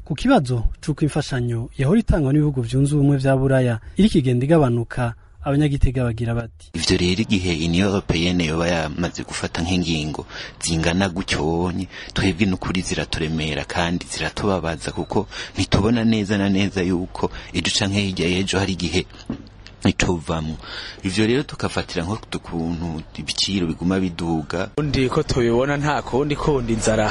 ku kibazo c'uko imfashanyo yahora itangwa n'ibihugu vyunze ubumwe vya Buraya iriko igenda igabanuka, abanyagitega bagira bati ivyo rero igihe Union Européenne yoba yamaze gufata nk'ingingo zingana gutyonye, twebwe n'ukuri ziraturemera kandi ziratubabaza, kuko ntitubona neza na neza yuko ejo canke hirya y'ejo hari igihe ituvamwo. Ivyo rero tukafatira nko tukuntu ibiciro biguma biduga, undi ko tubibona nta kundi inzara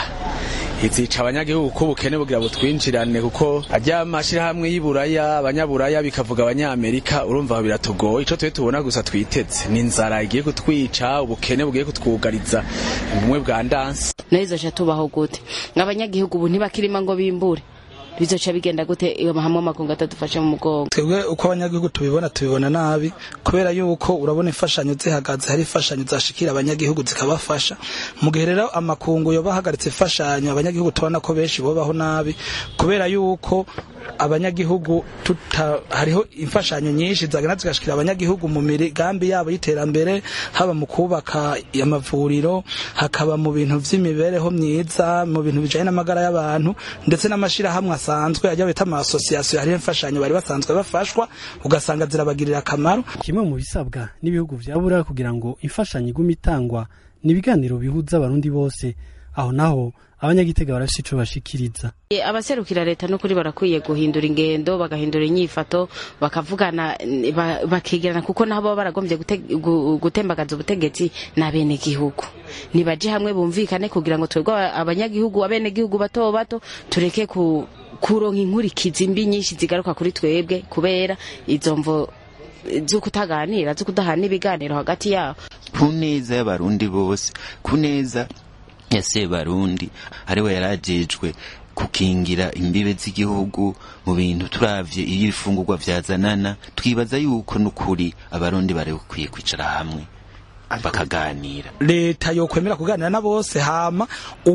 izica abanyagihugu ko bukene bugira butwinjirane, kuko ajya amashirahamwe y'Iburaya, abanyaburaya bikavuga abanyamerika, urumva biratugoye. Ico tubona gusa twiteze ni inzara igiye kutwica, ubukene bugiye kutwugariza ubumwe bwa ndanse. Neza cha tubaho gute nk'abanyagihugu ubu ntibakirima ngo bimbure, bizoca bigenda gute hamwe amakungu atadufasha mu mugongo? Twebwe uko abanyagihugu tubibona nabi, kubera yuko urabona imfashanyo zihagaze, hari imfashanyo zashikira abanyagihugu zikabafasha. Mu gihe rero amakungu yoba ahagaritse imfashanyo, abanyagihugu tubona ko benshi bobaho nabi, kubera yuko abanyagihugu hariho imfashanyo nyinshi zagenda zigashikira abanyagihugu mu migambi yabo y'iterambere, haba mu kubaka amavuriro, hakaba mu bintu vy'imibereho myiza, mu bintu bijanye n'amagara y'abantu, ndetse n'amashirahamwe asanzwe ajya bita ama association. Hari imfashanyo bari basanzwe bafashwa, ugasanga zirabagirira akamaro. Kimwe mu bisabwa n'ibihugu vya Buraya kugira ngo imfashanyo igume itangwa ni ibiganiro bihuza abarundi bose, aho naho abanyagitega barafise ico bashikiriza. Abaserukira leta no kuri barakwiye guhindura ingendo, bagahindura inyifato, bakavugana bakegerana, kuko nabo baragombye gutembagaza ubutegetsi na bene gihugu. Nibaje hamwe bumvikane kugira ngo twebwe abanyagihugu, abene gihugu bato bato tureke kuronka inkurikizi mbi nyinshi zigaruka kuri twebwe, kubera izo mvo z'ukutaganira, z'ukudahana ibiganiro hagati yabo. Kuneza y'abarundi bose, kuneza ya Sebarundi ariwe yarajejwe kukingira imbibe z'igihugu mu bintu turavye iyo ibifungurwa vyazanana. Twibaza yuko n'ukuri abarundi bari kwiye kwicara hamwe bakaganira. Leta yo kwemera kuganira na bose, hama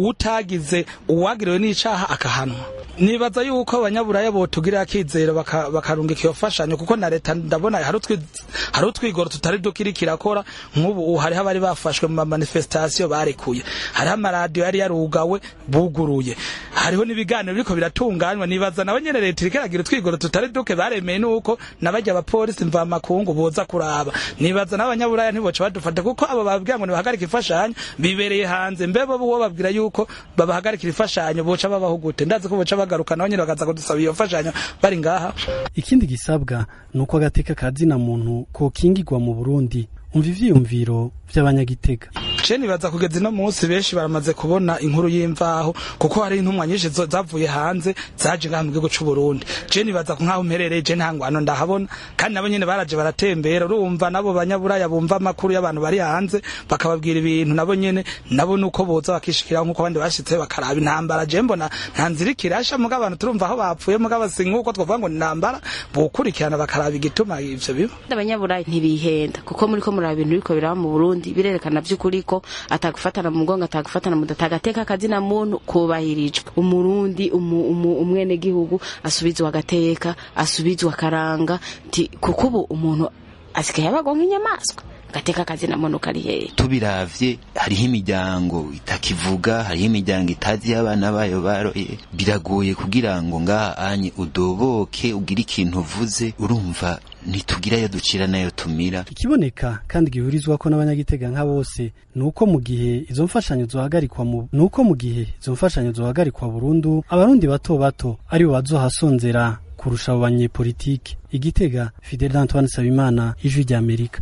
uwagiriwe n'icaha akahanwa. Nibaza yuko abanyaburaya botugira akizero bakarungika iyo fashanyo, kuko na leta ndabona hari utwigoro tutari dukirikira kora. Nk'ubu hari abari bafashwe mu manifestation barekuye, hari amaradiyo yari yarugawe buguruye, hariho n'ibiganiro biriko biratunganywa. Nibaza nabo nyene leta irikiragira utwigoro tutari duke, baremeye nuko nabajya abapolisi mva makungu boza kuraba. Nibaza n'abanyaburaya ntiboca badufata, kuko abo babwira ngo nibahagarika imfashanyo bibereye hanze. Mbebo bo babwira yuko babahagarikira imfashanyo boca babahugute, ndazi ko boca bagaruka naho nyene bakaza kudusaba iyo mfashanyo bari ngaha. Ikindi gisabwa nuko agateka kazina muntu ko kingirwa mu Burundi. Umva ivyiyumviro vy'abanyagitega. Nibaza kugeza ino munsi benshi baramaze kubona inkuru y'imvaho, kuko hari intumwa nyinshi zavuye hanze zaje ngaha mu gihugu c'u Burundi. Nibaza ko nkaho mperereye nta ngwano ndahabona, kandi nabo nyene baraje baratembera. Urumva nabo banyaburaya bumva amakuru y'abantu bari hanze, bakababwira ibintu nabo nyene nabo nuko boza bakishikira nk'uko abandi bashitse bakaraba intambara. Mbona nta nzira ikirasha, muga abantu turumva aho bapfuye, muga basi nk'uko twavuga ngo intambara bokurikirana bakaraba igituma ivyo biba. Abanyaburaya ntibihenda, kuko muri ko muraba ibintu biriko biraba mu Burundi birerekana vy'ukuri ko atagufatana mu mugongo, atagufatana mu datateka kazina muntu kubahirijwe. Umurundi umwene gihugu asubizwa agateka, asubizwa karanga, kuko ubu umuntu asigaye abagonka inyamaswa. Gateka kazina muntu kari hehe? Tubiravye hariho imiryango itakivuga, hariho imiryango itazi y'abana bayo baroye. Biragoye kugira ngo ngaha anye udoboke ugira ikintu uvuze, urumva nitugira yo ducira nayo tumira. Ikiboneka kandi gihurizwa ko n'abanyagitega nka bose nuko mu gihe izo mfashanyo zohagarikwa burundu, abarundi bato bato ari bo bazohasonzera kurusha abo banyepolitike. Igitega, Fidel Antoine Sabimana, Ijwi ry'Amerika.